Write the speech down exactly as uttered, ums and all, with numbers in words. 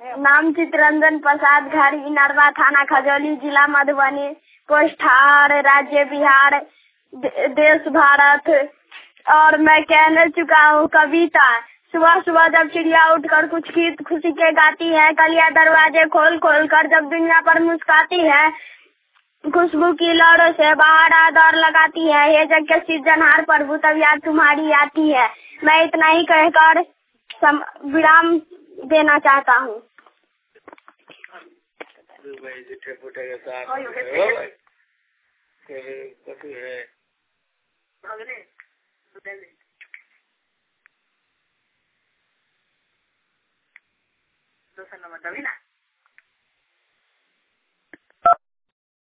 नाम चित्ररंजन प्रसाद, घर इनरवा, थाना खजौली, जिला मधुबनी, पोस्ट हार, राज्य बिहार, देश भारत। और मैं कहने चुका हूँ कविता। सुबह सुबह जब चिड़िया उठकर कुछ गीत खुशी के गाती है, कलियां दरवाजे खोल खोल कर जब दुनिया पर मुस्काती है, खुशबू की लहरों से बाहर आ दौड़ लगाती है, ये जग के सृजनहार प्रभु तब याद तुम्हारी आती है। मैं इतना ही कहकर विराम देना चाहता हूँ। दोसर नंबर दबी ना।